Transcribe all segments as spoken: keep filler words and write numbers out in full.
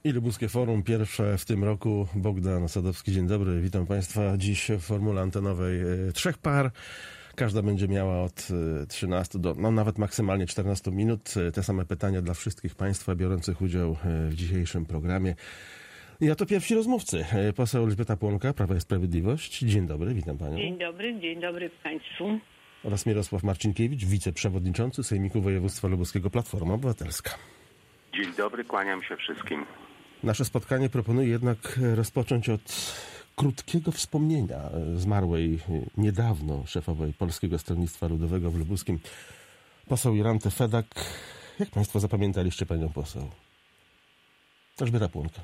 I Lubuskie Forum, pierwsze w tym roku. Bogdan Sadowski, dzień dobry, witam Państwa. Dziś w formule antenowej trzech par. Każda będzie miała od trzynastu do, no nawet maksymalnie czternastu minut. Te same pytania dla wszystkich Państwa biorących udział w dzisiejszym programie. Ja to pierwsi rozmówcy. Poseł Elżbieta Płonka, Prawo i Sprawiedliwość. Dzień dobry, witam Panią. Dzień dobry, dzień dobry Państwu. Oraz Mirosław Marcinkiewicz, wiceprzewodniczący Sejmiku Województwa Lubuskiego, Platforma Obywatelska. Dzień dobry, kłaniam się wszystkim. Nasze spotkanie proponuję jednak rozpocząć od krótkiego wspomnienia zmarłej niedawno szefowej Polskiego Stronnictwa Ludowego w Lubuskim, poseł Jolanty Fedak. Jak Państwo zapamiętaliście Panią poseł? Elżbieta Płonka.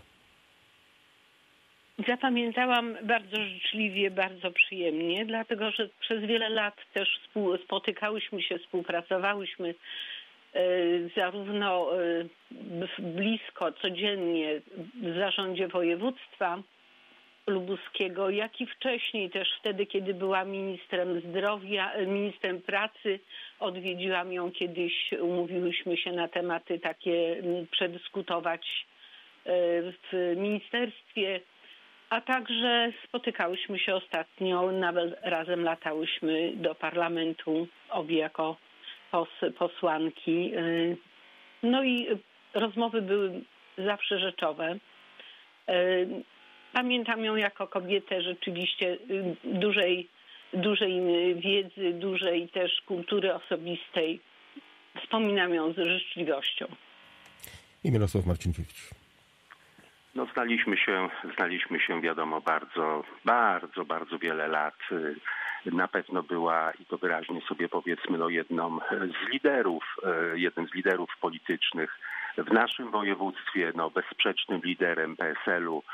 Zapamiętałam bardzo życzliwie, bardzo przyjemnie, dlatego że przez wiele lat też spotykałyśmy się, współpracowałyśmy zarówno blisko, codziennie w zarządzie województwa lubuskiego, jak i wcześniej też wtedy, kiedy była ministrem zdrowia, ministrem pracy. Odwiedziłam ją kiedyś, umówiłyśmy się na tematy takie przedyskutować w ministerstwie, a także spotykałyśmy się ostatnio, nawet razem latałyśmy do parlamentu, obie jako posłanki. No i rozmowy były zawsze rzeczowe. Pamiętam ją jako kobietę rzeczywiście dużej, dużej wiedzy, dużej też kultury osobistej. Wspominam ją z życzliwością. I Mirosław Marcinkiewicz. No znaliśmy się, znaliśmy się wiadomo bardzo, bardzo, bardzo wiele lat. Na pewno była, i to wyraźnie sobie powiedzmy, no jedną z liderów, jednym z liderów politycznych w naszym województwie, no bezsprzecznym liderem P S L-u.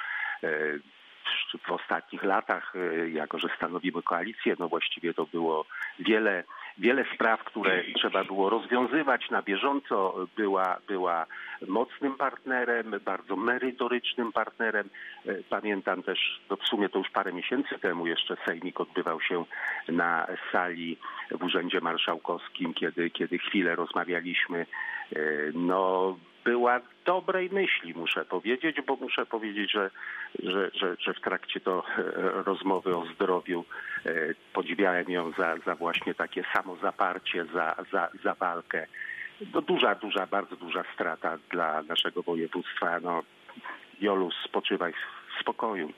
W ostatnich latach, jako że stanowimy koalicję, no właściwie to było wiele, wiele spraw, które trzeba było rozwiązywać na bieżąco. Była, była mocnym partnerem, bardzo merytorycznym partnerem. Pamiętam też, no w sumie to już parę miesięcy temu jeszcze sejmik odbywał się na sali w Urzędzie Marszałkowskim, kiedy, kiedy chwilę rozmawialiśmy. No była dobrej myśli, muszę powiedzieć, bo muszę powiedzieć, że, że, że, że w trakcie to rozmowy o zdrowiu podziwiałem ją za, za właśnie takie samozaparcie, za, za, za walkę. To duża, duża, bardzo duża strata dla naszego województwa. No, Jolu, spoczywaj w spokoju.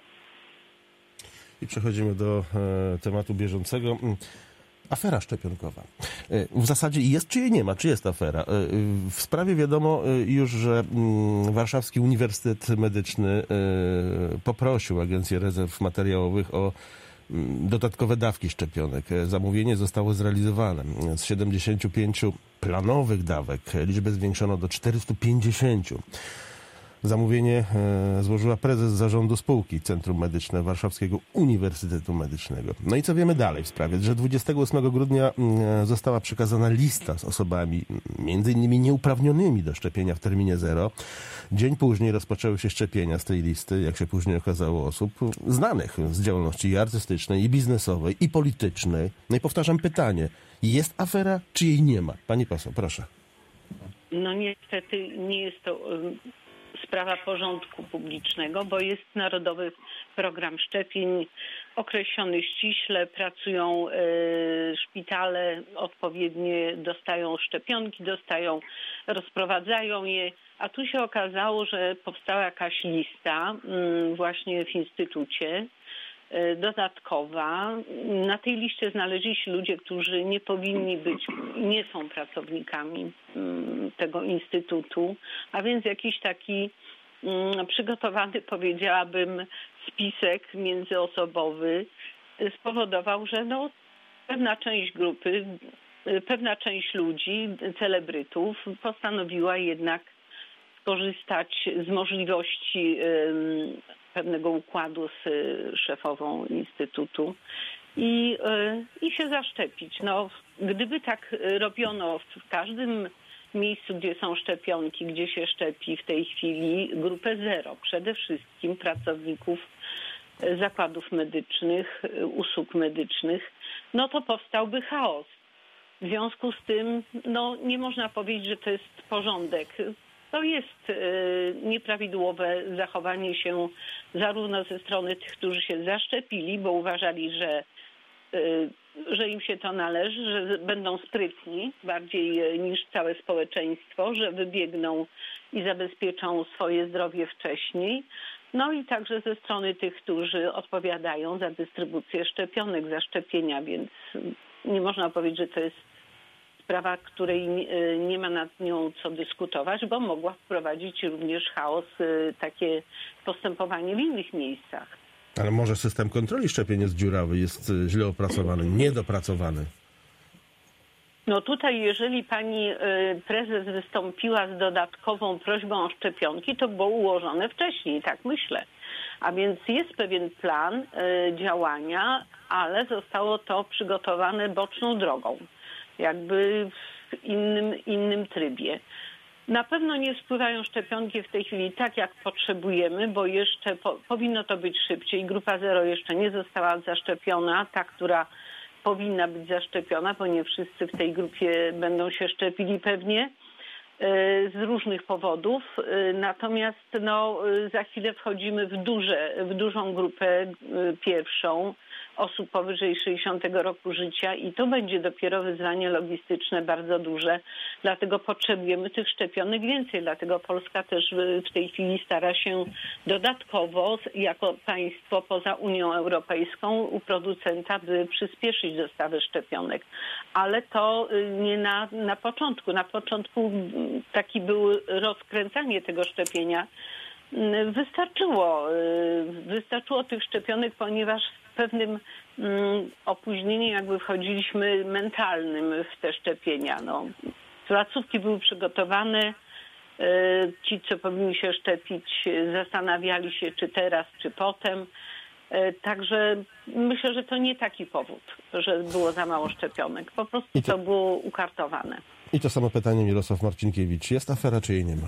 I przechodzimy do e, tematu bieżącego. Afera szczepionkowa. W zasadzie jest, czy jej nie ma? Czy jest afera? W sprawie wiadomo już, że Warszawski Uniwersytet Medyczny poprosił Agencję Rezerw Materiałowych o dodatkowe dawki szczepionek. Zamówienie zostało zrealizowane. Z siedemdziesięciu pięciu planowych dawek liczbę zwiększono do czterystu pięćdziesięciu. Zamówienie złożyła prezes zarządu spółki Centrum Medyczne Warszawskiego Uniwersytetu Medycznego. No i co wiemy dalej w sprawie? Że dwudziestego ósmego grudnia została przekazana lista z osobami między innymi nieuprawnionymi do szczepienia w terminie zero. Dzień później rozpoczęły się szczepienia z tej listy, jak się później okazało, osób znanych z działalności i artystycznej, i biznesowej, i politycznej. No i powtarzam pytanie, jest afera, czy jej nie ma? Pani poseł, proszę. No niestety nie jest to sprawa porządku publicznego, bo jest Narodowy Program Szczepień określony ściśle, pracują y, szpitale, odpowiednie dostają szczepionki, dostają, rozprowadzają je, a tu się okazało, że powstała jakaś lista y, właśnie w instytucie y, dodatkowa. Na tej liście znaleźli się ludzie, którzy nie powinni być, nie są pracownikami y, tego instytutu, a więc jakiś taki przygotowany, powiedziałabym, spisek międzyosobowy spowodował, że no, pewna część grupy, pewna część ludzi, celebrytów postanowiła jednak skorzystać z możliwości pewnego układu z szefową instytutu i, i się zaszczepić. No, gdyby tak robiono w każdym miejscu, gdzie są szczepionki, gdzie się szczepi w tej chwili grupę zero, przede wszystkim pracowników zakładów medycznych, usług medycznych, no to powstałby chaos. W związku z tym no, nie można powiedzieć, że to jest porządek. to jest y, nieprawidłowe zachowanie się zarówno ze strony tych, którzy się zaszczepili, bo uważali, że, y, że im się to należy, że będą sprytni bardziej niż całe społeczeństwo, że wybiegną i zabezpieczą swoje zdrowie wcześniej. No i także ze strony tych, którzy odpowiadają za dystrybucję szczepionek, za szczepienia, więc nie można powiedzieć, że to jest sprawa, której nie ma nad nią co dyskutować, bo mogła wprowadzić również chaos, takie postępowanie w innych miejscach. Ale może system kontroli szczepień jest dziurawy, jest źle opracowany, niedopracowany? No tutaj, jeżeli pani prezes wystąpiła z dodatkową prośbą o szczepionki, to było ułożone wcześniej, tak myślę. A więc jest pewien plan działania, ale zostało to przygotowane boczną drogą, jakby w innym, innym trybie. Na pewno nie spływają szczepionki w tej chwili tak, jak potrzebujemy, bo jeszcze po, powinno to być szybciej. Grupa zero jeszcze nie została zaszczepiona, ta, która powinna być zaszczepiona, bo nie wszyscy w tej grupie będą się szczepili pewnie z różnych powodów. Natomiast no, za chwilę wchodzimy w, duże, w dużą grupę pierwszą osób powyżej sześćdziesiątego roku życia i to będzie dopiero wyzwanie logistyczne bardzo duże. Dlatego potrzebujemy tych szczepionek więcej. Dlatego Polska też w tej chwili stara się dodatkowo jako państwo poza Unią Europejską u producenta, by przyspieszyć dostawę szczepionek. Ale to nie na, na początku. Na początku taki był rozkręcanie tego szczepienia. Wystarczyło, wystarczyło tych szczepionek, ponieważ w pewnym opóźnieniu jakby wchodziliśmy mentalnym w te szczepienia. No, placówki były przygotowane, ci, co powinni się szczepić, zastanawiali się, czy teraz, czy potem. Także myślę, że to nie taki powód, że było za mało szczepionek. Po prostu to... to było ukartowane. I to samo pytanie Mirosław Marcinkiewicz. Jest afera, czy jej nie ma?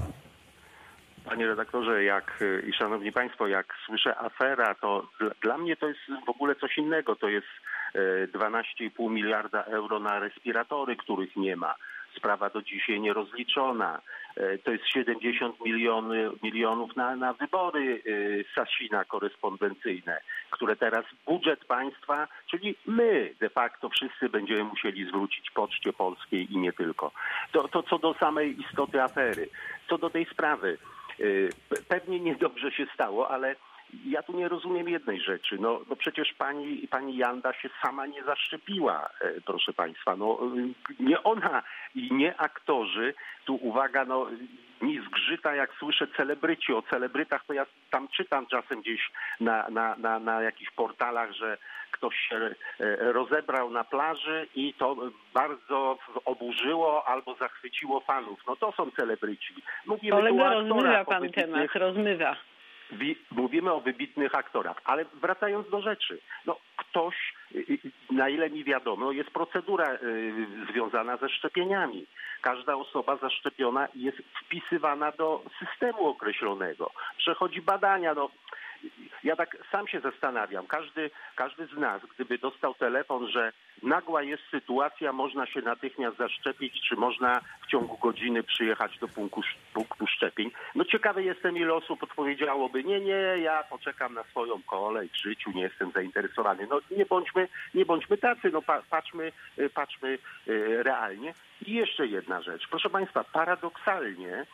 Panie redaktorze, jak i szanowni państwo, jak słyszę afera, to dla, dla mnie to jest w ogóle coś innego. To jest dwanaście i pół miliarda euro na respiratory, których nie ma. Sprawa do dzisiaj nierozliczona. To jest siedemdziesiąt miliony, milionów na, na wybory Sasina korespondencyjne, które teraz budżet państwa, czyli my de facto wszyscy będziemy musieli zwrócić Poczcie Polskiej i nie tylko. To, to co do samej istoty afery. Co do tej sprawy. Pewnie niedobrze się stało, ale ja tu nie rozumiem jednej rzeczy. No, no przecież pani, pani Janda się sama nie zaszczepiła, proszę państwa. No, nie ona i nie aktorzy. Tu uwaga, no mi zgrzyta, jak słyszę celebryci. O celebrytach to ja tam czytam czasem gdzieś na, na, na, na jakichś portalach, że ktoś się rozebrał na plaży i to bardzo oburzyło albo zachwyciło fanów. No to są celebryci. Mówimy Kolega, tu o rozmywa pan temat, rozmywa. Mówimy o wybitnych aktorach, ale wracając do rzeczy, no ktoś, na ile mi wiadomo, jest procedura związana ze szczepieniami. Każda osoba zaszczepiona jest wpisywana do systemu określonego. Przechodzi badania, no ja tak sam się zastanawiam, każdy, każdy z nas, gdyby dostał telefon, że nagła jest sytuacja, można się natychmiast zaszczepić, czy można w ciągu godziny przyjechać do punktu, punktu szczepień. No ciekawy jestem, ile osób odpowiedziałoby, nie, nie, ja poczekam na swoją kolej w życiu, nie jestem zainteresowany. No nie bądźmy, nie bądźmy tacy, no pa, patrzmy, patrzmy realnie. I jeszcze jedna rzecz. Proszę państwa, paradoksalnie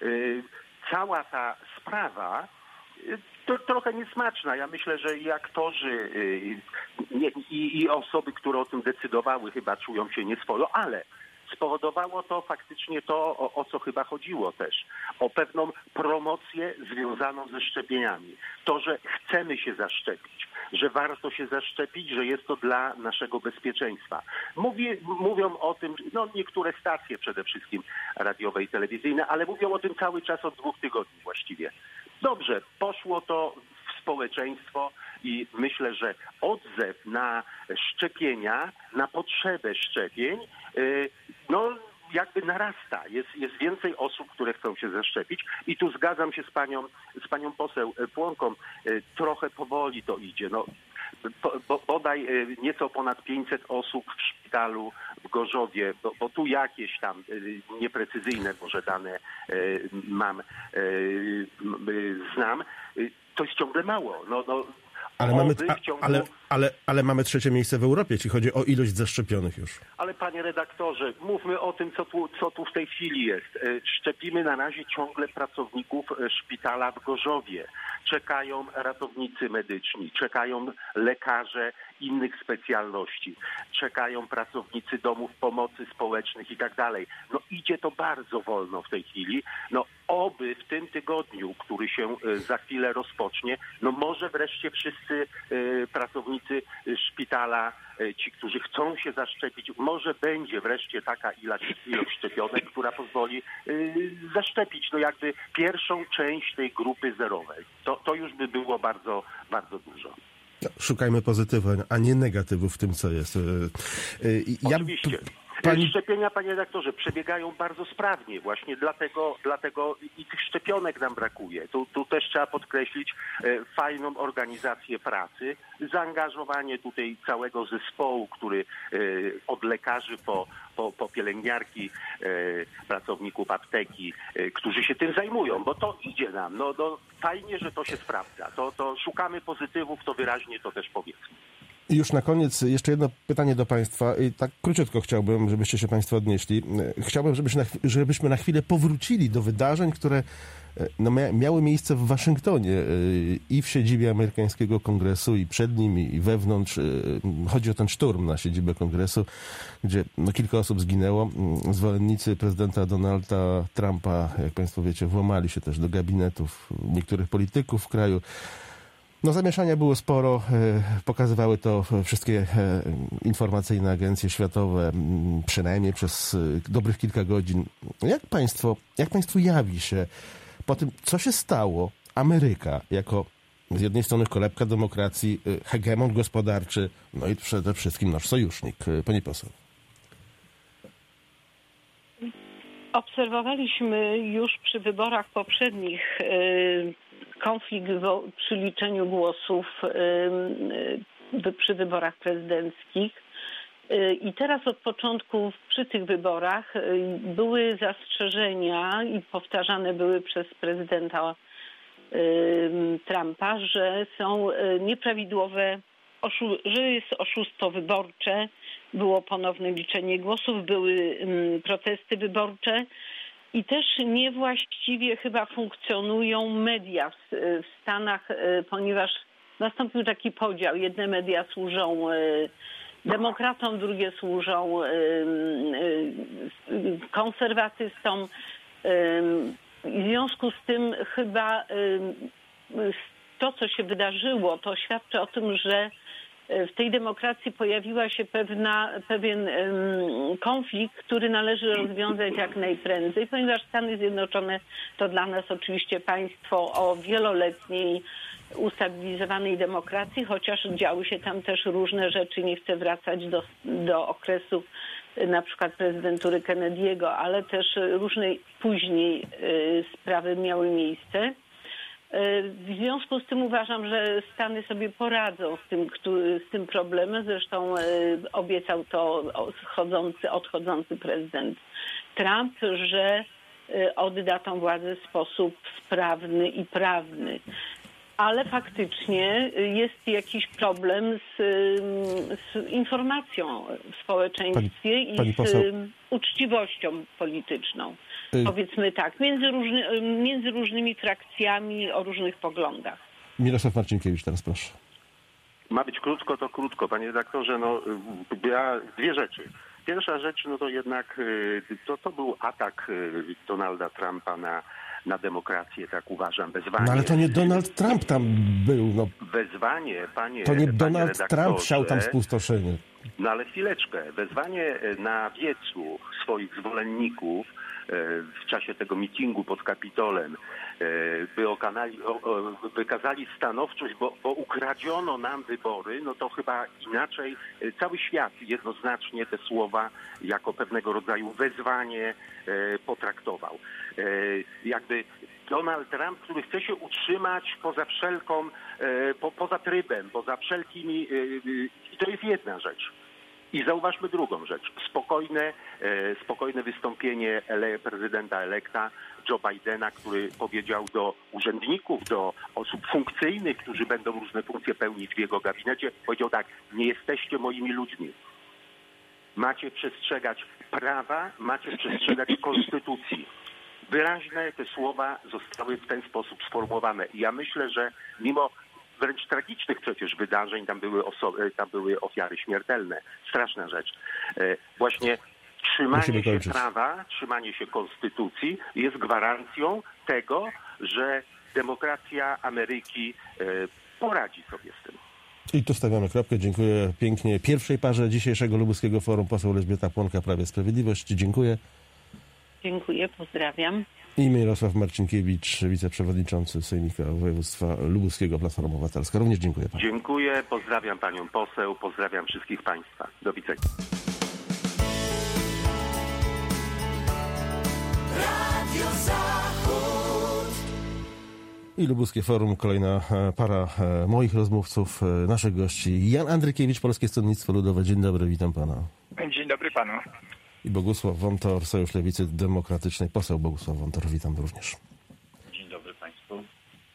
cała ta sprawa to trochę niesmaczna. Ja myślę, że i aktorzy, i, i, i osoby, które o tym decydowały, chyba czują się nieswojo, ale spowodowało to faktycznie to, o, o co chyba chodziło też. O pewną promocję związaną ze szczepieniami. To, że chcemy się zaszczepić, że warto się zaszczepić, że jest to dla naszego bezpieczeństwa. Mówi, mówią o tym, no niektóre stacje przede wszystkim radiowe i telewizyjne, ale mówią o tym cały czas od dwóch tygodni właściwie. Dobrze, poszło to w społeczeństwo i myślę, że odzew na szczepienia, na potrzebę szczepień, no jakby narasta. Jest, jest więcej osób, które chcą się zaszczepić i tu zgadzam się z panią, z panią poseł Płonką. Trochę powoli to idzie. No, bo, bodaj nieco ponad pięćset osób w szpitalu w Gorzowie, bo, bo tu jakieś tam nieprecyzyjne może dane mam, znam, to jest ciągle mało. No, no, Ale mamy, a, ale, ale, ale mamy trzecie miejsce w Europie, jeśli chodzi o ilość zaszczepionych już. Ale panie redaktorze, mówmy o tym, co tu, co tu w tej chwili jest. Szczepimy na razie ciągle pracowników szpitala w Gorzowie. Czekają ratownicy medyczni, czekają lekarze innych specjalności, czekają pracownicy domów pomocy społecznych i tak dalej. No idzie to bardzo wolno w tej chwili. No oby w tym tygodniu, który się za chwilę rozpocznie, no może wreszcie wszyscy y, pracownicy szpitala, y, ci, którzy chcą się zaszczepić, może będzie wreszcie taka ilość, ilość szczepionek, która pozwoli y, zaszczepić no jakby pierwszą część tej grupy zerowej. To, to już by było bardzo, bardzo dużo. No, szukajmy pozytywów, a nie negatywów w tym, co jest. Ja, Oczywiście. Pani... Szczepienia, panie redaktorze, przebiegają bardzo sprawnie. Właśnie dlatego, dlatego i tych szczepionek nam brakuje. Tu, tu też trzeba podkreślić e, fajną organizację pracy, zaangażowanie tutaj całego zespołu, który e, od lekarzy po, po, po pielęgniarki, e, pracowników apteki, e, którzy się tym zajmują, bo to idzie nam. No, no, fajnie, że to się sprawdza. To, to szukamy pozytywów, to wyraźnie to też powiedzmy. I już na koniec jeszcze jedno pytanie do Państwa. I tak króciutko chciałbym, żebyście się Państwo odnieśli. Chciałbym, żebyśmy na, żebyśmy na chwilę powrócili do wydarzeń, które no, miały miejsce w Waszyngtonie i w siedzibie amerykańskiego kongresu, i przed nim, i wewnątrz. Chodzi o ten szturm na siedzibę kongresu, gdzie no, kilka osób zginęło. Zwolennicy prezydenta Donalda Trumpa, jak Państwo wiecie, włamali się też do gabinetów niektórych polityków w kraju. No zamieszania było sporo, pokazywały to wszystkie informacyjne agencje światowe, przynajmniej przez dobrych kilka godzin. Jak państwo, jak państwu jawi się po tym, co się stało, Ameryka jako z jednej strony kolebka demokracji, hegemon gospodarczy, no i przede wszystkim nasz sojusznik. Pani poseł. Obserwowaliśmy już przy wyborach poprzednich konflikt przy liczeniu głosów przy wyborach prezydenckich. I teraz od początku przy tych wyborach były zastrzeżenia i powtarzane były przez prezydenta Trumpa, że są nieprawidłowe, że jest oszustwo wyborcze, było ponowne liczenie głosów, były protesty wyborcze. I też niewłaściwie chyba funkcjonują media w, w Stanach, ponieważ nastąpił taki podział. Jedne media służą demokratom, drugie służą konserwatystom. W związku z tym chyba to, co się wydarzyło, to świadczy o tym, że w tej demokracji pojawiła się pewna, pewien um, konflikt, który należy rozwiązać jak najprędzej, ponieważ Stany Zjednoczone to dla nas oczywiście państwo o wieloletniej ustabilizowanej demokracji, chociaż działy się tam też różne rzeczy. Nie chcę wracać do, do okresu na przykład prezydentury Kennedy'ego, ale też różne później y, sprawy miały miejsce. W związku z tym uważam, że Stany sobie poradzą z tym, z tym problemem. Zresztą obiecał to odchodzący, odchodzący prezydent Trump, że odda tą władzę w sposób sprawny i prawny. Ale faktycznie jest jakiś problem z, z informacją w społeczeństwie pani, pani i z poseł. uczciwością polityczną. Y... Powiedzmy tak, między, różny, między różnymi frakcjami o różnych poglądach. Mirosław Marcinkiewicz, teraz proszę. Ma być krótko, to krótko. Panie redaktorze, no ja, dwie rzeczy. Pierwsza rzecz, no to jednak to, to był atak Donalda Trumpa na na demokrację, tak uważam, wezwanie. No ale to nie Donald Trump tam był. No. Wezwanie, panie To nie panie Donald Trump siał tam spustoszenie. No ale chwileczkę. Wezwanie na wiecu swoich zwolenników w czasie tego mitingu pod Kapitolem by okanali, wykazali stanowczość, bo, bo ukradziono nam wybory, no to chyba inaczej cały świat jednoznacznie te słowa jako pewnego rodzaju wezwanie potraktował. Jakby Donald Trump, który chce się utrzymać poza wszelką, po, poza trybem, poza wszelkimi, i to jest jedna rzecz. I zauważmy drugą rzecz. Spokojne, spokojne wystąpienie ele, prezydenta elekta Joe Bidena, który powiedział do urzędników, do osób funkcyjnych, którzy będą różne funkcje pełnić w jego gabinecie, powiedział tak: nie jesteście moimi ludźmi. Macie przestrzegać prawa, macie przestrzegać konstytucji. Wyraźne te słowa zostały w ten sposób sformułowane. I ja myślę, że mimo wręcz tragicznych przecież wydarzeń, tam były, osoby, tam były ofiary śmiertelne. Straszna rzecz. Właśnie trzymanie się prawa, trzymanie się konstytucji jest gwarancją tego, że demokracja Ameryki poradzi sobie z tym. I tu stawiamy kropkę. Dziękuję pięknie pierwszej parze dzisiejszego Lubuskiego Forum, poseł Elżbieta Płonka, Prawo i Sprawiedliwość. Dziękuję. Dziękuję, pozdrawiam. I Mirosław Marcinkiewicz, wiceprzewodniczący Sejmika Województwa Lubuskiego, Platforma Obywatelska. Również dziękuję panu. Dziękuję, pozdrawiam panią poseł, pozdrawiam wszystkich państwa. Do widzenia. Radio Zachód. I Lubuskie Forum, kolejna para moich rozmówców, naszych gości. Jan Andrykiewicz, Polskie Stronnictwo Ludowe. Dzień dobry, witam pana. Dzień dobry panu. I Bogusław Wontor, Sojusz Lewicy Demokratycznej. Poseł Bogusław Wontor, witam również. Dzień dobry państwu.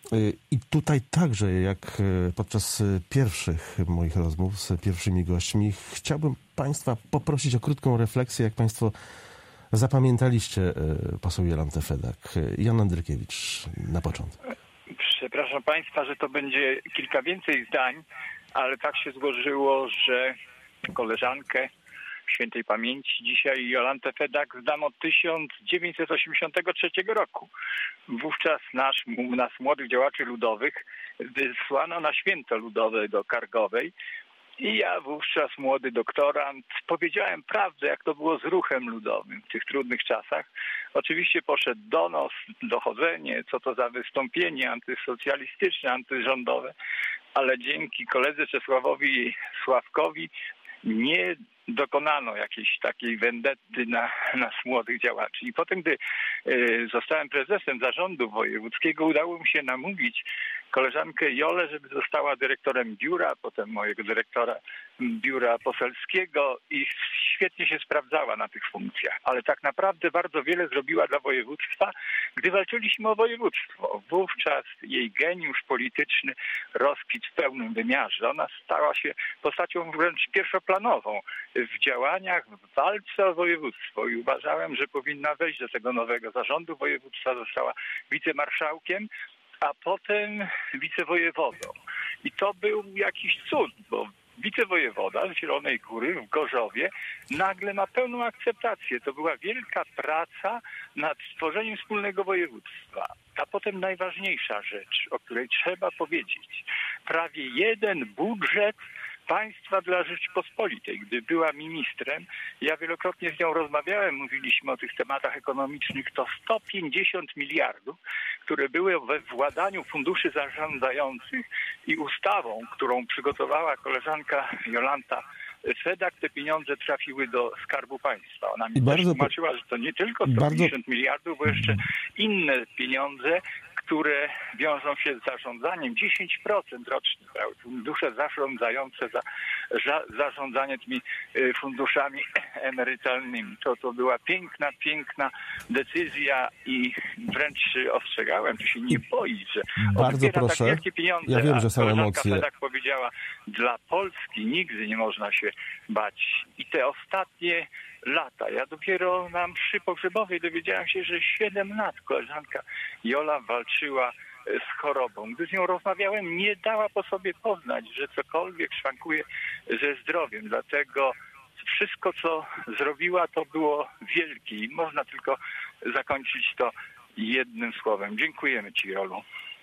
I tutaj także, jak podczas pierwszych moich rozmów z pierwszymi gośćmi, chciałbym państwa poprosić o krótką refleksję, jak państwo zapamiętaliście poseł Jolantę Fedak. Jan Andrykiewicz, na początek. Przepraszam państwa, że to będzie kilka więcej zdań, ale tak się złożyło, że koleżankę świętej pamięci dzisiaj Jolantę Fedak znam od tysiąc dziewięćset osiemdziesiątego trzeciego roku. Wówczas nasz, nas, młodych działaczy ludowych, wysłano na święto ludowe do Kargowej i ja wówczas, młody doktorant, powiedziałem prawdę, jak to było z ruchem ludowym w tych trudnych czasach. Oczywiście poszedł donos, dochodzenie, co to za wystąpienie antysocjalistyczne, antyrządowe, ale dzięki koledze Czesławowi Sławkowi nie dokonano jakiejś takiej wendetty na nas młodych działaczy. I potem, gdy y, zostałem prezesem zarządu wojewódzkiego, udało mi się namówić koleżankę Jolę, żeby została dyrektorem biura, potem mojego dyrektora biura poselskiego i świetnie się sprawdzała na tych funkcjach. Ale tak naprawdę bardzo wiele zrobiła dla województwa, gdy walczyliśmy o województwo. Wówczas jej geniusz polityczny rozkwitł w pełnym wymiarze. Ona stała się postacią wręcz pierwszoplanową w działaniach, w walce o województwo i uważałem, że powinna wejść do tego nowego zarządu województwa. Została wicemarszałkiem, a potem wicewojewodą. I to był jakiś cud, bo wicewojewoda z Zielonej Góry w Gorzowie nagle ma pełną akceptację. To była wielka praca nad stworzeniem wspólnego województwa. A potem najważniejsza rzecz, o której trzeba powiedzieć. Prawie jeden budżet państwa dla Rzeczypospolitej. Gdy była ministrem, ja wielokrotnie z nią rozmawiałem, mówiliśmy o tych tematach ekonomicznych, to sto pięćdziesiąt miliardów, które były we władaniu funduszy zarządzających i ustawą, którą przygotowała koleżanka Jolanta Fedak, te pieniądze trafiły do Skarbu Państwa. Ona mi I też tłumaczyła, że to nie tylko sto pięćdziesiąt bardzo... miliardów, bo jeszcze inne pieniądze, które wiążą się z zarządzaniem. dziesięć procent rocznie brały fundusze zarządzające za, za zarządzanie tymi funduszami emerytalnymi. To, to była piękna, piękna decyzja i wręcz ostrzegałem, czy się nie boi, że bardzo proszę. Tak wielkie pieniądze. Ja wiem, że są emocje. Tak powiedziała, dla Polski nigdy nie można się bać. I te ostatnie lata. Ja dopiero na mszy pogrzebowej dowiedziałem się, że siedem lat koleżanka Jola walczyła z chorobą. Gdy z nią rozmawiałem, nie dała po sobie poznać, że cokolwiek szwankuje ze zdrowiem. Dlatego wszystko, co zrobiła, to było wielkie. I można tylko zakończyć to jednym słowem. Dziękujemy ci, Jolu.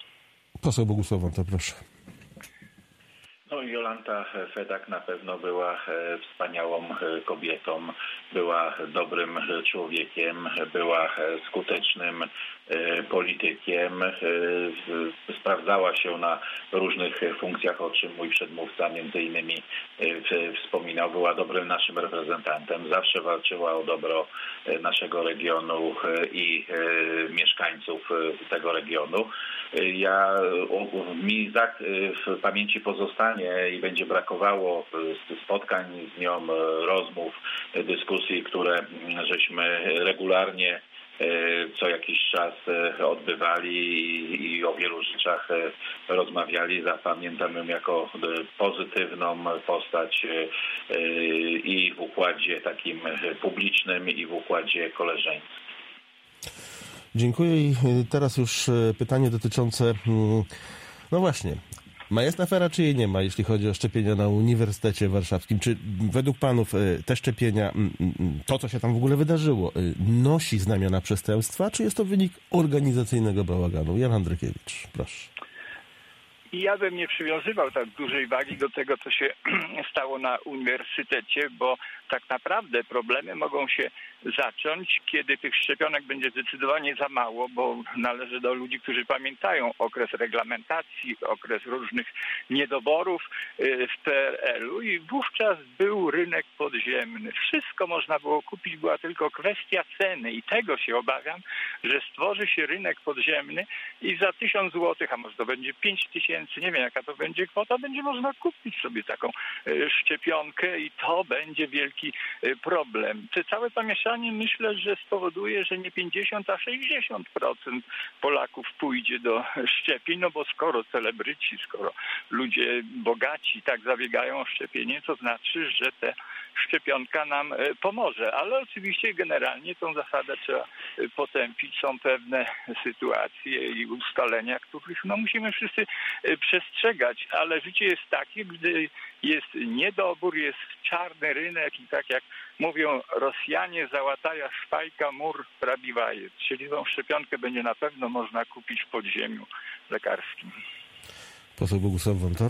Poseł Bogusław Wontor, proszę. No, Jolanta Fedak na pewno była wspaniałą kobietą była dobrym człowiekiem, była skutecznym politykiem, sprawdzała się na różnych funkcjach, o czym mój przedmówca między innymi wspominał, była dobrym naszym reprezentantem, zawsze walczyła o dobro naszego regionu i mieszkańców tego regionu. Ja, mi w pamięci pozostanie i będzie brakowało spotkań z nią, rozmów, dyskusji, które żeśmy regularnie co jakiś czas odbywali i o wielu rzeczach rozmawiali. Zapamiętam ją jako pozytywną postać i w układzie takim publicznym, i w układzie koleżeńskim. Dziękuję i teraz już pytanie dotyczące, no właśnie, ma jest afera, czy jej nie ma, jeśli chodzi o szczepienia na Uniwersytecie Warszawskim? Czy według panów te szczepienia, to co się tam w ogóle wydarzyło, nosi znamiona przestępstwa, czy jest to wynik organizacyjnego bałaganu? Jan Andrykiewicz, proszę. Ja bym nie przywiązywał tak dużej wagi do tego, co się stało na uniwersytecie, bo tak naprawdę problemy mogą się zacząć, kiedy tych szczepionek będzie zdecydowanie za mało, bo należy do ludzi, którzy pamiętają okres reglamentacji, okres różnych niedoborów w P R L-u i wówczas był rynek podziemny. Wszystko można było kupić, była tylko kwestia ceny i tego się obawiam, że stworzy się rynek podziemny i za tysiąc złotych, a może to będzie pięć tysięcy, nie wiem jaka to będzie kwota, będzie można kupić sobie taką szczepionkę i to będzie wielki problem. Te całe zamieszanie myślę, że spowoduje, że nie pięćdziesiąt, a sześćdziesiąt procent Polaków pójdzie do szczepień, no bo skoro celebryci, skoro ludzie bogaci tak zabiegają o szczepienie, to znaczy, że ta szczepionka nam pomoże. Ale oczywiście generalnie tą zasadę trzeba potępić. Są pewne sytuacje i ustalenia, których no musimy wszyscy przestrzegać, ale życie jest takie, gdy jest niedobór, jest czarny rynek i tak jak mówią Rosjanie, załataja szwajka, mur prabiwaje. Czyli tą szczepionkę będzie na pewno można kupić w podziemiu lekarskim. Poseł Bogusław Wontor.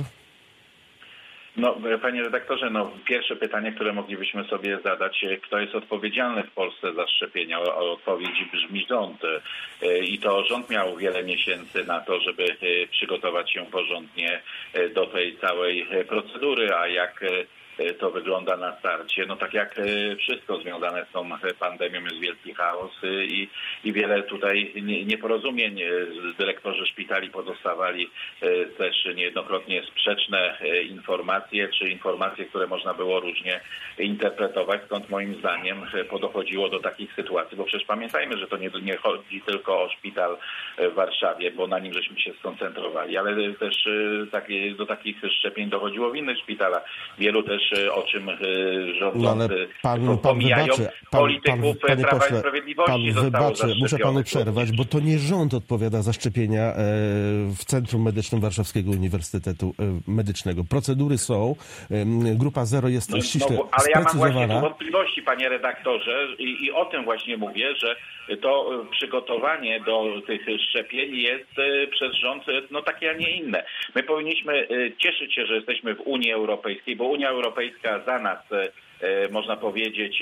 No, panie redaktorze, no pierwsze pytanie, które moglibyśmy sobie zadać, kto jest odpowiedzialny w Polsce za szczepienia? Odpowiedź brzmi rząd. I to rząd miał wiele miesięcy na to, żeby przygotować się porządnie do tej całej procedury, a jak to wygląda na starcie. No tak jak wszystko związane z tą pandemią, jest wielki chaos i, i wiele tutaj nieporozumień. Dyrektorzy szpitali podostawali też niejednokrotnie sprzeczne informacje, czy informacje, które można było różnie interpretować. Stąd moim zdaniem dochodziło do takich sytuacji, bo przecież pamiętajmy, że to nie, nie chodzi tylko o szpital w Warszawie, bo na nim żeśmy się skoncentrowali, ale też takie, do takich szczepień dochodziło w innych szpitalach. Wielu też, o czym rządzący no, pomijają polityków pan, Prawa pośle, i Sprawiedliwości pan wybaczy, muszę panu przerwać, bo to nie rząd odpowiada za szczepienia w Centrum Medycznym Warszawskiego Uniwersytetu Medycznego. Procedury są, grupa zero jest no, ściśle no, ale ja mam właśnie tu wątpliwości, panie redaktorze, i, i o tym właśnie mówię, że to przygotowanie do tych szczepień jest przez rząd no takie, a nie inne. My powinniśmy cieszyć się, że jesteśmy w Unii Europejskiej, bo Unia Europejska za nas, można powiedzieć,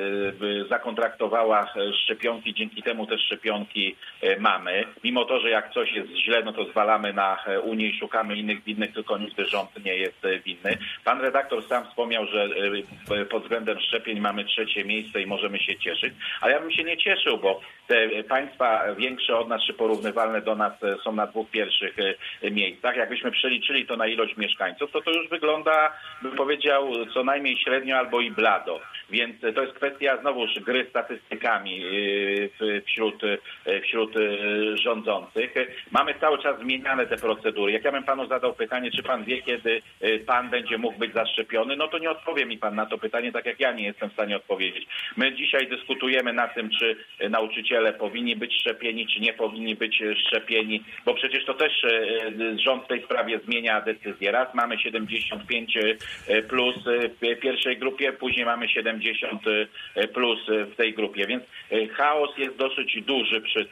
zakontraktowała szczepionki, dzięki temu te szczepionki mamy. Mimo to, że jak coś jest źle, no to zwalamy na Unię i szukamy innych winnych, tylko nigdy rząd nie jest winny. Pan redaktor sam wspomniał, że pod względem szczepień mamy trzecie miejsce i możemy się cieszyć, ale ja bym się nie cieszył, bo te państwa większe od nas, czy porównywalne do nas, są na dwóch pierwszych miejscach. Jakbyśmy przeliczyli to na ilość mieszkańców, to to już wygląda, bym powiedział, co najmniej średnio albo i blado. Więc to jest kwestia znowuż gry statystykami wśród, wśród rządzących. Mamy cały czas zmieniane te procedury. Jak ja bym panu zadał pytanie, czy pan wie, kiedy pan będzie mógł być zaszczepiony, no to nie odpowie mi pan na to pytanie, tak jak ja nie jestem w stanie odpowiedzieć. My dzisiaj dyskutujemy na tym, czy nauczyciele powinni być szczepieni, czy nie powinni być szczepieni, bo przecież to też rząd w tej sprawie zmienia decyzję. Raz mamy siedemdziesiąt pięć plus w pierwszej grupie, później mamy siedemdziesiąt plus w tej grupie, więc chaos jest dosyć duży przy tym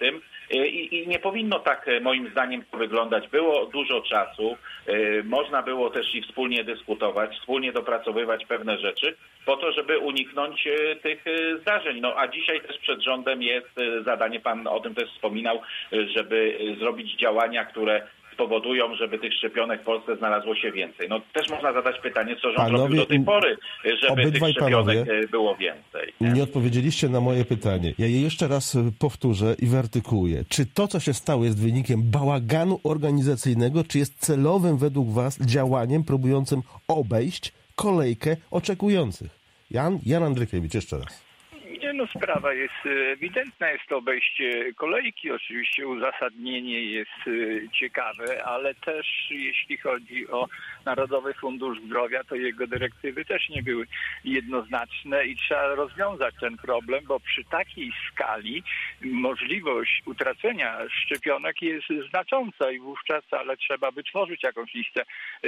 I, i nie powinno tak moim zdaniem to wyglądać. Było dużo czasu, można było też i wspólnie dyskutować, wspólnie dopracowywać pewne rzeczy po to, żeby uniknąć tych zdarzeń. No a dzisiaj też przed rządem jest zadanie, pan o tym też wspominał, żeby zrobić działania, które spowodują, żeby tych szczepionek w Polsce znalazło się więcej. No też można zadać pytanie, co rząd panowie, robił do tej pory, żeby tych szczepionek panowie, było więcej. Nie? nie odpowiedzieliście na moje pytanie. Ja je jeszcze raz powtórzę i wyartykułuję. Czy to, co się stało, jest wynikiem bałaganu organizacyjnego, czy jest celowym według was działaniem próbującym obejść kolejkę oczekujących? Jan, Jan Andrykiewicz, jeszcze raz. Nie, no sprawa jest ewidentna, jest to obejście kolejki, oczywiście uzasadnienie jest ciekawe, ale też jeśli chodzi o Narodowy Fundusz Zdrowia, to jego dyrektywy też nie były jednoznaczne i trzeba rozwiązać ten problem, bo przy takiej skali możliwość utracenia szczepionek jest znacząca i wówczas ale trzeba by tworzyć jakąś listę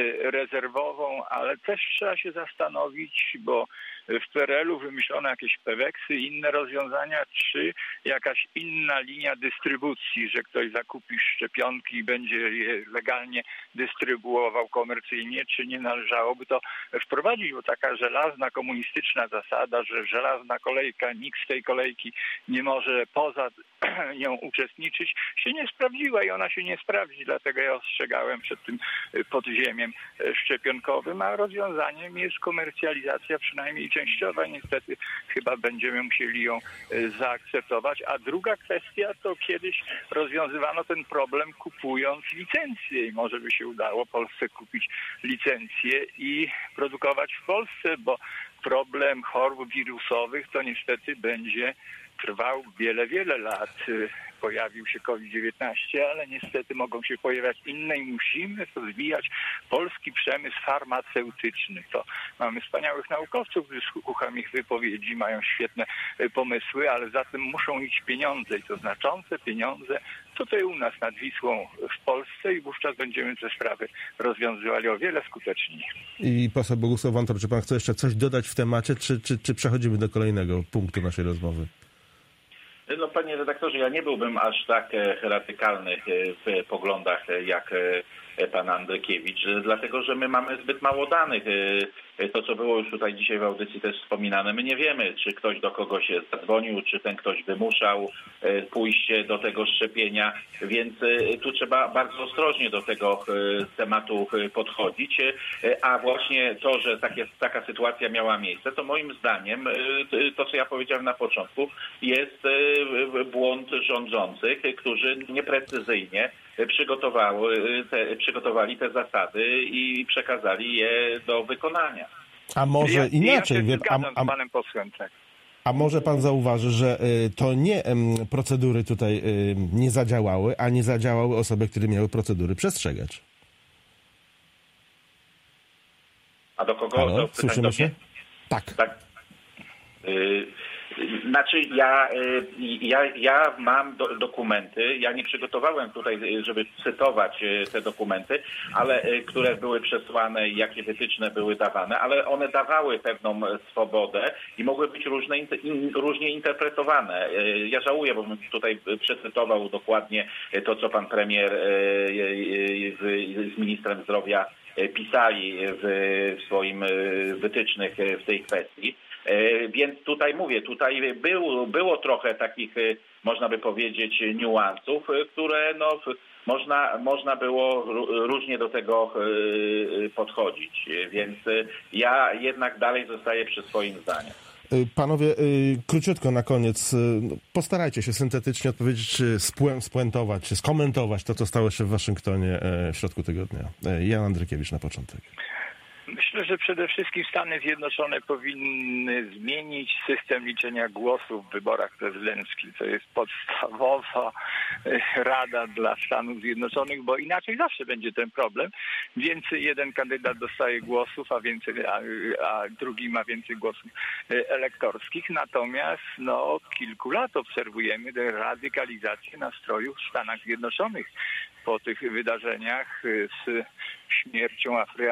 rezerwową, ale też trzeba się zastanowić, bo w P R L u wymyślono jakieś peweksy, inne rozwiązania, czy jakaś inna linia dystrybucji, że ktoś zakupi szczepionki i będzie je legalnie dystrybuował komercyjnie, czy nie należałoby to wprowadzić, bo taka żelazna komunistyczna zasada, że żelazna kolejka, nikt z tej kolejki nie może poza nią uczestniczyć, się nie sprawdziła i ona się nie sprawdzi, dlatego ja ostrzegałem przed tym podziemiem szczepionkowym, a rozwiązaniem jest komercjalizacja przynajmniej częściowa. Niestety chyba będziemy musieli ją zaakceptować. A druga kwestia to kiedyś rozwiązywano ten problem kupując licencję i może by się udało Polsce kupić licencję i produkować w Polsce, bo problem chorób wirusowych to niestety będzie trwał wiele, wiele lat. Pojawił się COVID dziewiętnaście, ale niestety mogą się pojawiać inne i musimy rozwijać polski przemysł farmaceutyczny. To mamy wspaniałych naukowców, którzy słucham ich wypowiedzi, mają świetne pomysły, ale za tym muszą iść pieniądze i to znaczące pieniądze tutaj u nas nad Wisłą w Polsce i wówczas będziemy te sprawy rozwiązywali o wiele skuteczniej. I poseł Bogusław Wątop, czy pan chce jeszcze coś dodać w temacie, czy, czy, czy przechodzimy do kolejnego punktu naszej rozmowy? No panie redaktorze, ja nie byłbym aż tak radykalny w poglądach jak pan Andrykiewicz, dlatego że my mamy zbyt mało danych. To, co było już tutaj dzisiaj w audycji też wspominane, my nie wiemy, czy ktoś do kogoś zadzwonił, czy ten ktoś wymuszał pójście do tego szczepienia, więc tu trzeba bardzo ostrożnie do tego tematu podchodzić. A właśnie to, że takie, taka sytuacja miała miejsce, to moim zdaniem, to co ja powiedziałem na początku, jest błąd rządzących, którzy nieprecyzyjnie przygotowały te, przygotowali te zasady i przekazali je do wykonania. A może ja, inaczej. Ja się wie, zgadzam a, a, z panem posłem, tak. a może pan zauważy, że y, to nie y, procedury tutaj y, nie zadziałały, a nie zadziałały osoby, które miały procedury przestrzegać. A do kogo? Halo? Do, Słyszymy się? Tak. tak. Y Znaczy ja, ja, ja mam do, dokumenty, ja nie przygotowałem tutaj, żeby cytować te dokumenty, ale które były przesłane i jakie wytyczne były dawane, ale one dawały pewną swobodę i mogły być różne, in, różnie interpretowane. Ja żałuję, bo bym tutaj przecytował dokładnie to, co pan premier z, z ministrem zdrowia pisali w, w swoim wytycznych w tej kwestii. Więc tutaj mówię, tutaj był, było trochę takich, można by powiedzieć, niuansów, które no, można, można było różnie do tego podchodzić. Więc ja jednak dalej zostaję przy swoim zdaniu. Panowie, króciutko na koniec, postarajcie się syntetycznie odpowiedzieć, czy spuentować, czy skomentować to, co stało się w Waszyngtonie w środku tygodnia. Jan Andrykiewicz na początek. Myślę, że przede wszystkim Stany Zjednoczone powinny zmienić system liczenia głosów w wyborach prezydenckich. To jest podstawowa rada dla Stanów Zjednoczonych, bo inaczej zawsze będzie ten problem. Więcej jeden kandydat dostaje głosów, a, więcej, a, a drugi ma więcej głosów elektorskich. Natomiast no, od kilku lat obserwujemy radykalizację nastrojów w Stanach Zjednoczonych. Po tych wydarzeniach z śmiercią Afry,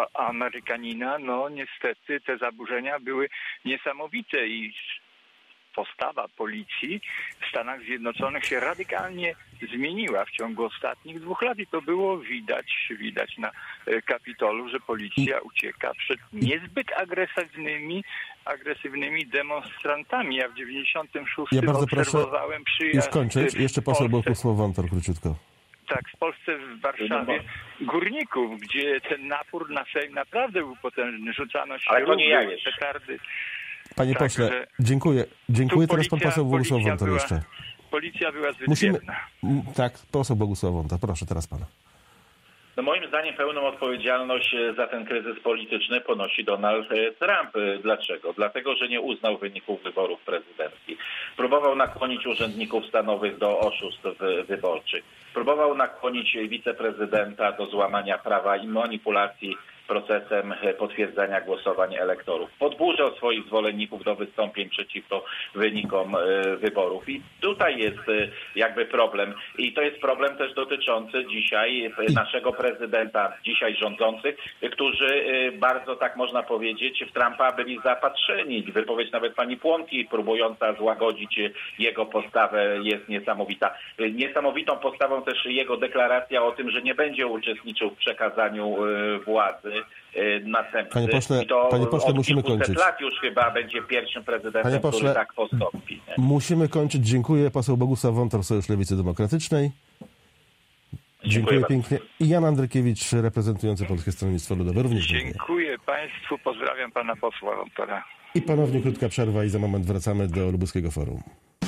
Afroamerykanina, no niestety te zaburzenia były niesamowite i postawa policji w Stanach Zjednoczonych się radykalnie zmieniła w ciągu ostatnich dwóch lat i to było widać, widać na Kapitolu, że policja ucieka przed niezbyt agresywnymi, agresywnymi demonstrantami. Ja w dziewięćdziesiątym szóstym Ja bardzo proszę obserwowałem przyjazd już kończyć. Jeszcze poseł Bogusław Wontor króciutko. Tak, w Polsce, w Warszawie, górników, gdzie ten napór na Sejm naprawdę był potężny. Rzucano śruby, petardy. Panie tak, pośle, dziękuję. Dziękuję. Teraz pan poseł Bogusław Wontor była, jeszcze. Policja była zbyt Musimy... biedna. Tak, poseł Bogusław Wontor. Proszę, teraz pana. No moim zdaniem pełną odpowiedzialność za ten kryzys polityczny ponosi Donald Trump. Dlaczego? Dlatego, że nie uznał wyników wyborów prezydenckich. Próbował nakłonić urzędników stanowych do oszustw wyborczych. Próbował nakłonić wiceprezydenta do złamania prawa i manipulacji procesem potwierdzania głosowań elektorów. Podburzał swoich zwolenników do wystąpień przeciwko wynikom wyborów. I tutaj jest jakby problem. I to jest problem też dotyczący dzisiaj naszego prezydenta, dzisiaj rządzących, którzy bardzo, tak można powiedzieć, w Trumpa byli zapatrzeni. Wypowiedź nawet pani Płonki, próbująca złagodzić jego postawę, jest niesamowita. Niesamowitą postawą też jego deklaracja o tym, że nie będzie uczestniczył w przekazaniu władzy następcy. Panie pośle, I to panie pośle od musimy kilkuset kończyć. lat już chyba będzie pierwszym prezydentem, Panie pośle, który tak postąpi. Nie? Musimy kończyć. Dziękuję. Poseł Bogusław Wontor, Sojusz Lewicy Demokratycznej. Dziękuję, Dziękuję pięknie. I Jan Andrykiewicz, reprezentujący Polskie Stronnictwo Ludowe. Również dziękuję. Dziękuję państwu. Pozdrawiam pana posła Wontora. I ponownie krótka przerwa i za moment wracamy do Lubuskiego Forum.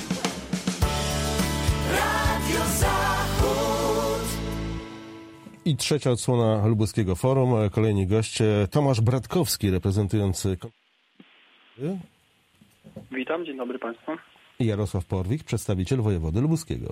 I trzecia odsłona Lubuskiego Forum. Kolejni goście. Tomasz Bratkowski, reprezentujący... Witam, dzień dobry państwu. I Jarosław Porwik, przedstawiciel wojewody lubuskiego.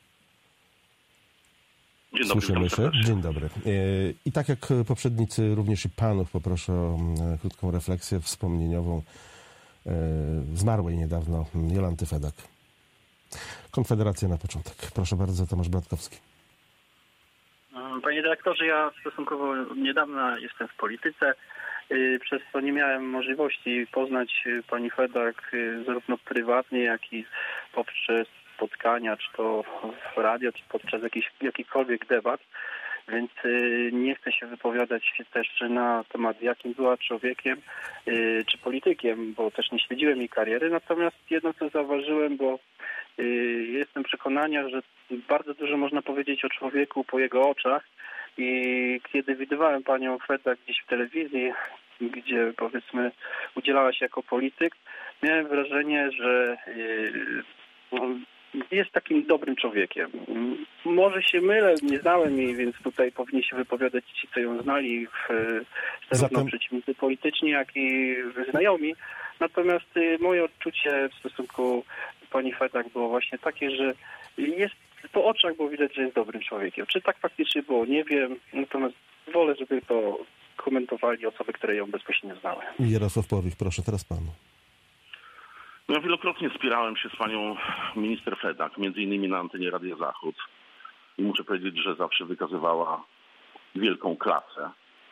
Dzień dobry. Słyszymy się. Dzień dobry. I tak jak poprzednicy, również i panów poproszę o krótką refleksję wspomnieniową zmarłej niedawno Jolanty Fedak. Konfederacja na początek. Proszę bardzo, Tomasz Bratkowski. Panie dyrektorze, ja stosunkowo niedawno jestem w polityce, przez co nie miałem możliwości poznać pani Fedak zarówno prywatnie, jak i poprzez spotkania, czy to w radio, czy podczas jakichś, jakichkolwiek debat, więc nie chcę się wypowiadać też na temat, jakim była człowiekiem czy politykiem, bo też nie śledziłem jej kariery, natomiast jedno co zauważyłem, bo jestem przekonania, że bardzo dużo można powiedzieć o człowieku po jego oczach i kiedy widywałem panią Fedak gdzieś w telewizji, gdzie powiedzmy udzielała się jako polityk, miałem wrażenie, że jest takim dobrym człowiekiem. Może się mylę, nie znałem jej, więc tutaj powinni się wypowiadać ci, co ją znali, w, zarówno Zatem... przeciwnicy polityczni, jak i znajomi. Natomiast moje odczucie w stosunku do pani Fedak było właśnie takie, że jest po oczach było widać, że jest dobrym człowiekiem. Czy tak faktycznie było, nie wiem. Natomiast wolę, żeby to komentowali osoby, które ją bezpośrednio znały. Jarosław Porwik, proszę, teraz pan. Ja wielokrotnie spierałem się z panią minister Fedak, między innymi na antenie Radia Zachód. I muszę powiedzieć, że zawsze wykazywała wielką klasę.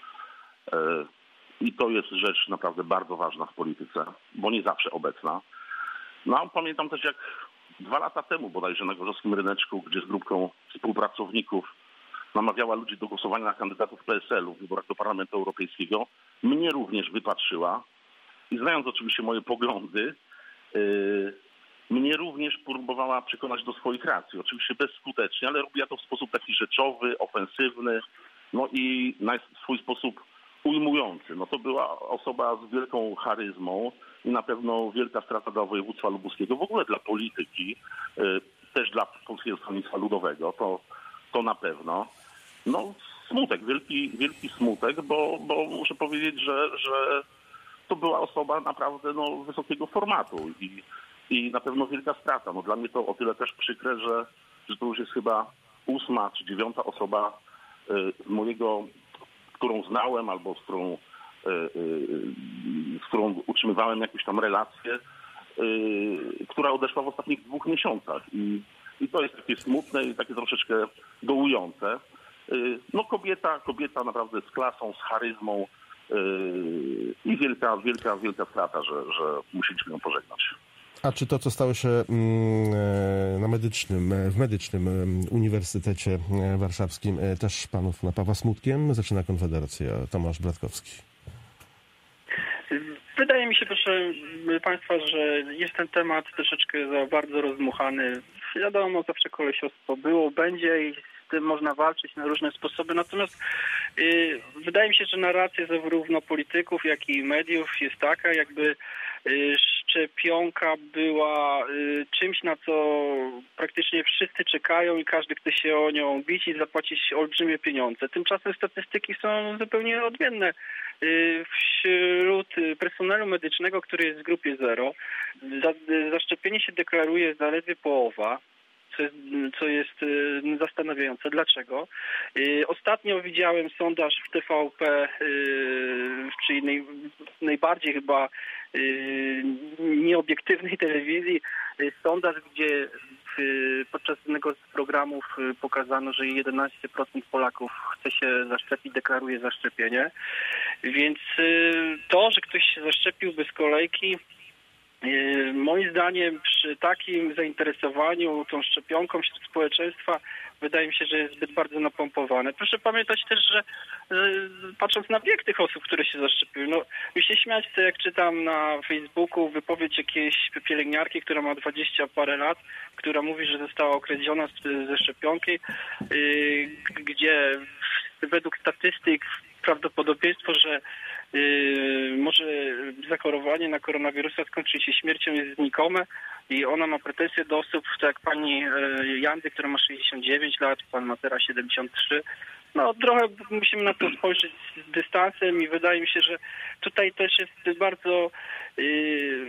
I to jest rzecz naprawdę bardzo ważna w polityce, bo nie zawsze obecna. No a pamiętam też, jak dwa lata temu bodajże na Gorzowskim Ryneczku, gdzie z grupką współpracowników namawiała ludzi do głosowania na kandydatów P S L-u w wyborach do Parlamentu Europejskiego, mnie również wypatrzyła i znając oczywiście moje poglądy, yy, mnie również próbowała przekonać do swoich racji. Oczywiście bezskutecznie, ale robiła to w sposób taki rzeczowy, ofensywny, no i na swój sposób ujmujący. No to była osoba z wielką charyzmą i na pewno wielka strata dla województwa lubuskiego, w ogóle dla polityki, yy, też dla Polskiego Stronnictwa Ludowego, to, to na pewno. No smutek, wielki, wielki smutek, bo, bo muszę powiedzieć, że, że to była osoba naprawdę no, wysokiego formatu i, i na pewno wielka strata. No, dla mnie to o tyle też przykre, że, że to już jest chyba ósma czy dziewiąta osoba y, mojego, którą znałem albo z którą, y, y, z którą utrzymywałem jakąś tam relację, y, która odeszła w ostatnich dwóch miesiącach. I, i to jest takie smutne i takie troszeczkę dołujące. No kobieta, kobieta naprawdę z klasą, z charyzmą yy, i wielka, wielka, wielka strata, że, że musieliśmy ją pożegnać. A czy to, co stało się na medycznym, w medycznym Uniwersytecie Warszawskim, też panów napawa smutkiem? Zaczyna Konfederacja. Tomasz Bratkowski. Wydaje mi się, proszę Państwa, że jest ten temat troszeczkę za bardzo rozdmuchany. Wiadomo, zawsze kolesiostwo było, będzie i z tym można walczyć na różne sposoby. Natomiast yy, wydaje mi się, że narracja zarówno polityków, jak i mediów jest taka, jakby yy, szczepionka była yy, czymś, na co praktycznie wszyscy czekają i każdy chce się o nią bić i zapłacić olbrzymie pieniądze. Tymczasem statystyki są zupełnie odmienne. Wśród personelu medycznego, który jest w grupie zero, za, zaszczepienie się deklaruje zaledwie połowa, co jest, co jest zastanawiające. Dlaczego? Ostatnio widziałem sondaż w T V P, czyli naj, najbardziej chyba nieobiektywnej telewizji, sondaż, gdzie podczas jednego z programów pokazano, że jedenaście procent Polaków chce się zaszczepić, deklaruje zaszczepienie. Więc to, że ktoś się zaszczepił bez kolejki, moim zdaniem przy takim zainteresowaniu tą szczepionką wśród społeczeństwa wydaje mi się, że jest zbyt bardzo napompowane. Proszę pamiętać też, że patrząc na wiek tych osób, które się zaszczepiły, no mi się śmiać chce, jak czytam na Facebooku wypowiedź jakiejś pielęgniarki, która ma dwadzieścia parę lat, która mówi, że została określona ze szczepionki, gdzie według statystyk prawdopodobieństwo, że Yy, może zachorowanie na koronawirusa skończy się śmiercią jest znikome i ona ma pretensje do osób, tak jak pani yy, Jandy, która ma sześćdziesiąt dziewięć lat, pan ma teraz siedemdziesiąt trzy. No trochę musimy na to spojrzeć z dystansem i wydaje mi się, że tutaj też jest bardzo yy,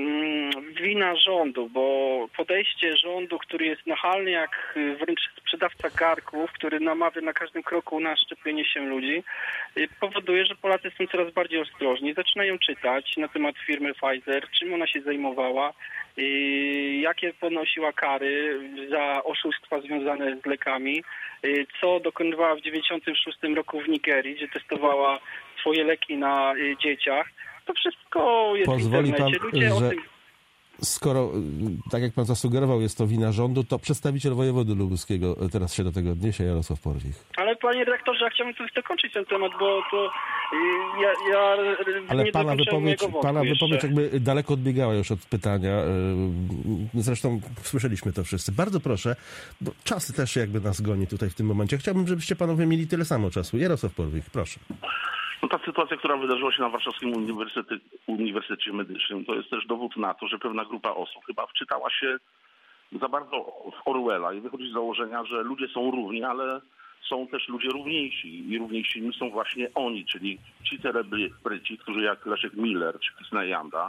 wina rządu, bo podejście rządu, który jest nachalny jak wręcz sprzedawca garków, który namawia na każdym kroku na szczepienie się ludzi, yy, powoduje, że Polacy są coraz bardziej ostrożni. Zaczynają czytać na temat firmy Pfizer, czym ona się zajmowała, yy, jakie ponosiła kary za oszustwa związane z lekami, yy, co dokonywała w dziewięćdziesiątym szóstym roku w Nigerii, gdzie testowała swoje leki na y, dzieciach. To wszystko jest Pozwoli w internecie. pan, Ludzie że o tym... skoro, tak jak pan zasugerował, jest to wina rządu, to przedstawiciel wojewody lubuskiego teraz się do tego odniesie, Jarosław Porwich. Ale panie redaktorze, ja chciałbym tu dokończyć ten temat, bo to y, ja, ja Ale nie pana wypowiedź, pana jeszcze. wypowiedź jakby daleko odbiegała już od pytania. Zresztą słyszeliśmy to wszyscy. Bardzo proszę, bo czas też jakby nas goni tutaj w tym momencie. Chciałbym, żebyście panowie mieli tyle samo czasu. Jarosław Porwich, proszę. No ta sytuacja, która wydarzyła się na Warszawskim Uniwersytecie, Uniwersytecie Medycznym, to jest też dowód na to, że pewna grupa osób chyba wczytała się za bardzo w Orwella i wychodzi z założenia, że ludzie są równi, ale są też ludzie równiejsi i równiejszymi są właśnie oni, czyli ci celebryci, którzy jak Leszek Miller czy Krystyna Janda,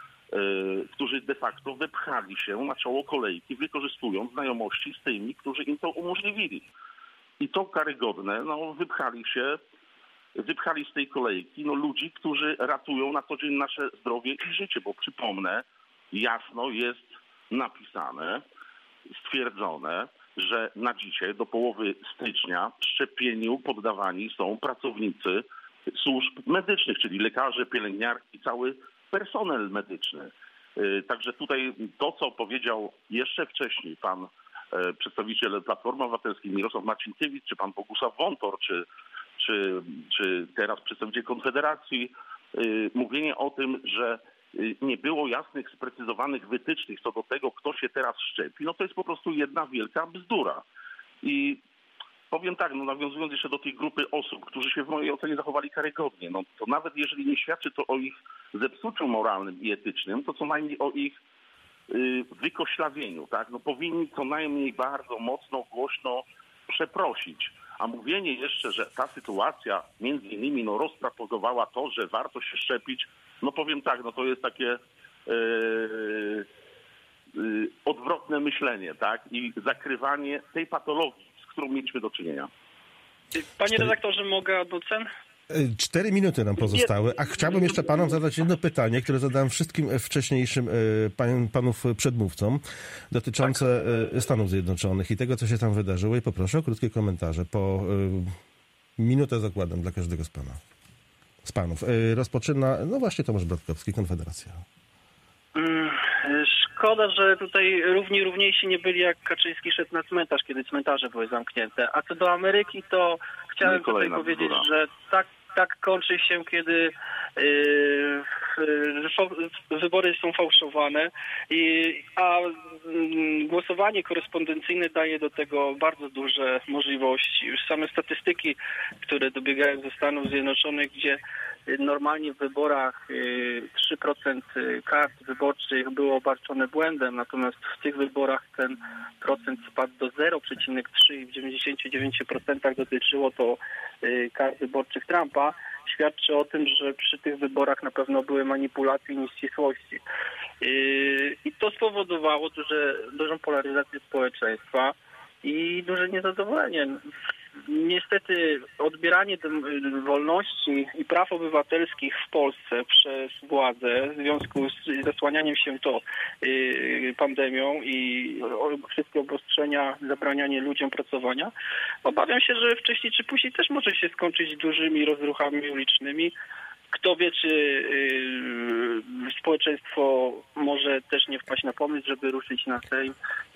yy, którzy de facto wepchali się na czoło kolejki, wykorzystując znajomości z tymi, którzy im to umożliwili. I to karygodne, no wypchali się wypchali z tej kolejki no, ludzi, którzy ratują na co dzień nasze zdrowie i życie, bo przypomnę, jasno jest napisane, stwierdzone, że na dzisiaj do połowy stycznia szczepieniu poddawani są pracownicy służb medycznych, czyli lekarze, pielęgniarki, cały personel medyczny. Także tutaj to, co powiedział jeszcze wcześniej pan przedstawiciel Platformy Obywatelskiej Mirosław Marcinkiewicz, czy pan Bogusław Wontor, czy Czy, czy teraz przedstawiciel Konfederacji, yy, mówienie o tym, że yy, nie było jasnych, sprecyzowanych wytycznych co do tego, kto się teraz szczepi, no to jest po prostu jedna wielka bzdura. I powiem tak, no nawiązując jeszcze do tej grupy osób, którzy się w mojej ocenie zachowali karygodnie, no to nawet jeżeli nie świadczy to o ich zepsuciu moralnym i etycznym, to co najmniej o ich yy, wykoślawieniu, tak? No powinni co najmniej bardzo mocno, głośno przeprosić. A mówienie jeszcze, że ta sytuacja między innymi no, rozpropagowała to, że warto się szczepić, no powiem tak, no to jest takie yy, yy, odwrotne myślenie, tak? I zakrywanie tej patologii, z którą mieliśmy do czynienia. Panie redaktorze, mogę ad nucem? Cztery minuty nam pozostały, a chciałbym jeszcze panom zadać jedno pytanie, które zadałem wszystkim wcześniejszym pan, panów przedmówcom, dotyczące tak. Stanów Zjednoczonych i tego, co się tam wydarzyło i poproszę o krótkie komentarze. Po minutę zakładam dla każdego z pana. Z panów. Rozpoczyna, no właśnie Tomasz Bratkowski, Konfederacja. Hmm, Szkoda, że tutaj równi równiejsi nie byli, jak Kaczyński szedł na cmentarz, kiedy cmentarze były zamknięte. A co do Ameryki, to chciałem No tutaj powiedzieć, bzdura. że tak, tak kończy się, kiedy yy, yy, wybory są fałszowane, i, a yy, głosowanie korespondencyjne daje do tego bardzo duże możliwości. Już same statystyki, które dobiegają ze Stanów Zjednoczonych, gdzie normalnie w wyborach trzy procent kart wyborczych było obarczone błędem, natomiast w tych wyborach ten procent spadł do zero przecinek trzy i w dziewięćdziesięciu dziewięciu procentach dotyczyło to kart wyborczych Trumpa, świadczy o tym, że przy tych wyborach na pewno były manipulacje i nieścisłości. I to spowodowało duże, dużą polaryzację społeczeństwa i duże niezadowolenie. Niestety odbieranie wolności i praw obywatelskich w Polsce przez władzę w związku z zasłanianiem się to pandemią i wszystkie obostrzenia, zabranianie ludziom pracowania, obawiam się, że wcześniej czy później też może się skończyć dużymi rozruchami ulicznymi. Kto wie, czy yy, społeczeństwo może też nie wpaść na pomysł, żeby ruszyć na Sejm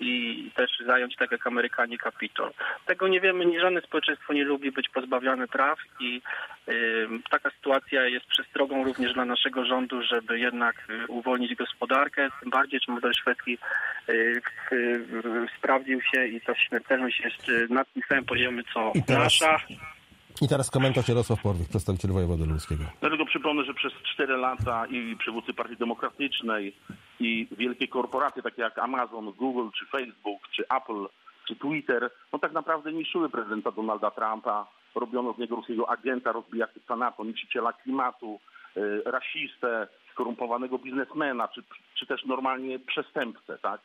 i też zająć, tak jak Amerykanie, Kapitol. Tego nie wiemy, nie, żadne społeczeństwo nie lubi być pozbawione praw i yy, taka sytuacja jest przestrogą również dla naszego rządu, żeby jednak yy, uwolnić gospodarkę, tym bardziej, że model szwedzki yy, yy, sprawdził się i ta śmiertelność jest yy, na tym samym poziomie, co I teraz... nasza. I teraz komentarz Jarosław Porwich, przedstawiciel wojewody lubuskiego. Dlatego przypomnę, że przez cztery lata i przywódcy Partii Demokratycznej i wielkie korporacje takie jak Amazon, Google, czy Facebook, czy Apple, czy Twitter, no tak naprawdę niszczyły prezydenta Donalda Trumpa, robiono z niego ruskiego agenta, rozbijającego NATO, niszczyciela klimatu, y, rasistę, skorumpowanego biznesmena, czy, czy też normalnie przestępcę, tak?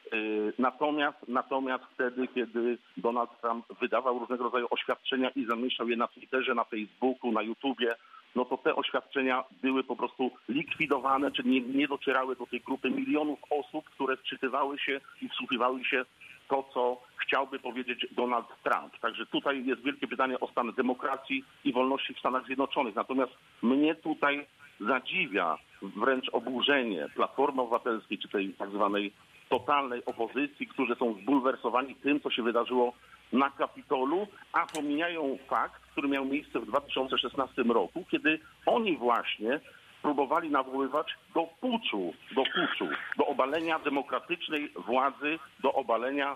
Natomiast, natomiast wtedy, kiedy Donald Trump wydawał różnego rodzaju oświadczenia i zamieszczał je na Twitterze, na Facebooku, na YouTubie, no to te oświadczenia były po prostu likwidowane, czy nie, nie docierały do tej grupy milionów osób, które wczytywały się i wsłuchiwały się to, co chciałby powiedzieć Donald Trump. Także tutaj jest wielkie pytanie o stan demokracji i wolności w Stanach Zjednoczonych. Natomiast mnie tutaj zadziwia wręcz oburzenie Platformy Obywatelskiej, czy tej tak zwanej totalnej opozycji, którzy są zbulwersowani tym, co się wydarzyło na Kapitolu, a pomijają fakt, który miał miejsce w dwa tysiące szesnastym roku, kiedy oni właśnie próbowali nawoływać do puczu, do puczu, do obalenia demokratycznej władzy, do obalenia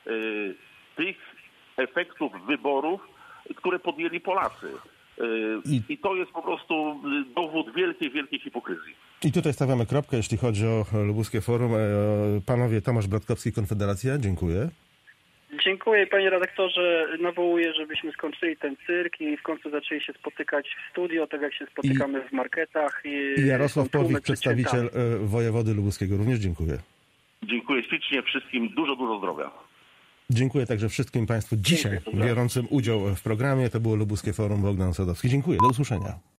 y, tych efektów wyborów, które podjęli Polacy. Y, I... I to jest po prostu dowód wielkiej, wielkiej hipokryzji. I tutaj stawiamy kropkę, jeśli chodzi o Lubuskie Forum. Panowie, Tomasz Bratkowski, Konfederacja, dziękuję. Dziękuję, panie redaktorze. Nawołuję, żebyśmy skończyli ten cyrk i w końcu zaczęli się spotykać w studio, tak jak się spotykamy I, w marketach. I, i Jarosław Porwich, przedstawiciel czytam. wojewody lubuskiego, również dziękuję. Dziękuję ślicznie wszystkim. Dużo, dużo zdrowia. Dziękuję także wszystkim państwu dzisiaj biorącym udział w programie. To było Lubuskie Forum. Bogdan Sadowski. Dziękuję. Do usłyszenia.